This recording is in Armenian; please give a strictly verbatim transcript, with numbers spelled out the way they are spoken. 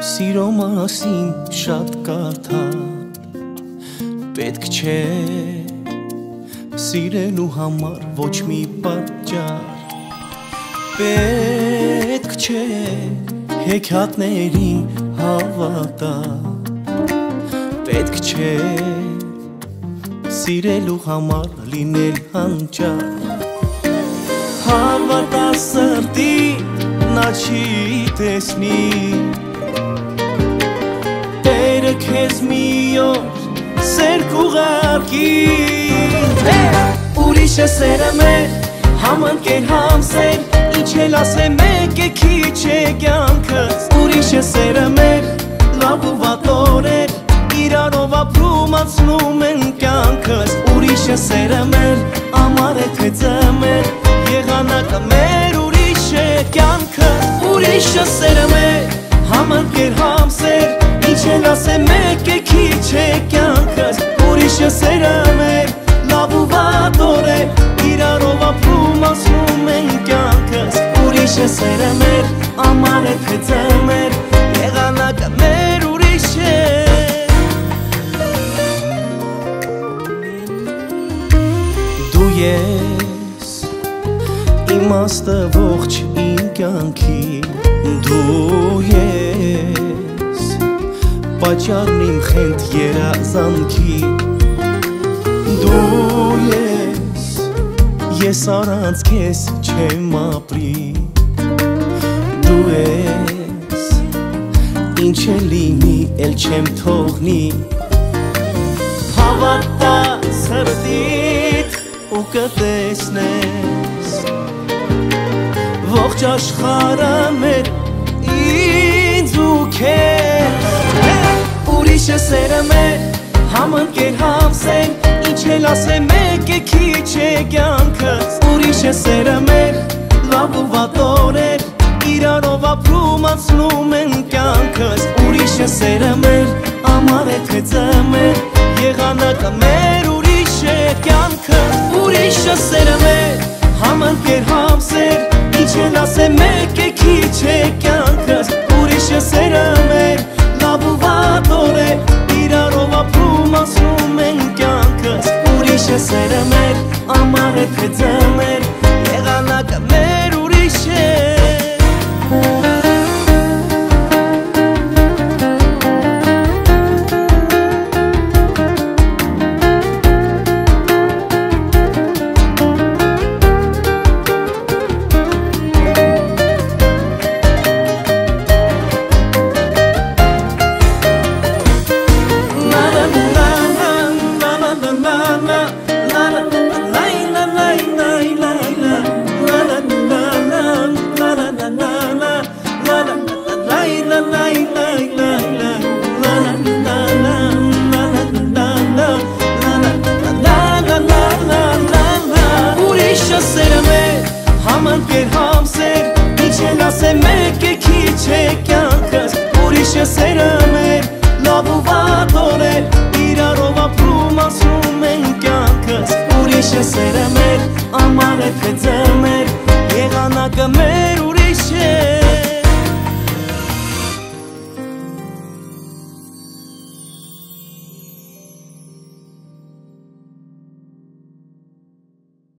Սիրո մասին շատ կարդա, պետք չէ սիրելու համար ոչ մի պատճառ, պետք չէ հեքիաթներին հավատա, պետք չէ սիրելու համար լինել հանճար, հավատա սրտի նա չի տեսնի, Տերը քեզ մի օր սեր կուղարկի, ուրիշը սերը մեր համընկեր համսեր, ինչ էլ ասեմ մեկ է քիչ է կյանքս, ուրիշը սերը մեր լավ ու վատ օրեր, իրարով ապրում անցնում են կյանքս, ուրիշը սերը մեր ամառ է թե ձմեր, եղանակը մեր ուրիշ է կյանքը, ուրիշը սերը մեր համընկեր համսեր, Ինչ էլ ասեմ մեկ է քիչ է կյանքս, ուրիշը սերը մեր լավ ու վատ օրեր, իրարով ապրում անցնում են կյանքս, ուրիշը սերը մեր ամառ է թե ձմեր, եղանակը մեր ուրիշ է, Դու ես իմաստը ողջ իմ կյանքի, Դու ես Պատճառն իմ խենթ երազանքի, Դու ես, ես առանց քեզ չեմ ապրի, Դու ես, ինչ է լինի, էլ չեմ թողնի, Հավատա սրտիդ ու կտեսնես, Ողջ աշխարհը մեր ինձ ու քեզ, Ուրիշը սերը մեր համընկեր համսեր, ինչ էլ ասեմ մեկ է քիչ է կյանքս, ուրիշը սերը մեր լավ ու վատ օրեր, իրարով ապրում անցնում են կյանքս, ուրիշը սերը մեր ամառ է թե ձմեր, եղանակը մեր ուրիշ է կյանքը, ուրիշը սերը մեր համընկեր համսեր, ինչ էլ ասեմ մեկ է քիչ է կյանքս, ուրիշը սերը մեր լավ ու վատ օրեր, իրարով ապրում անցնում են կյանքս, ուրիշը սերը մեր ամառ է թե ձմեր, եղանակը մեր ուրիշ է, Համընկեր համսեր, ինչ էլ ասեմ մեկ է քիչ է կյանքս, ուրիշը սերը մեր լավ ու վատ օրեր, իրարով ապրում անցնում են կյանքս, ուրիշը սերը մեր ամառ է թե ձմեր, եղանակը մեր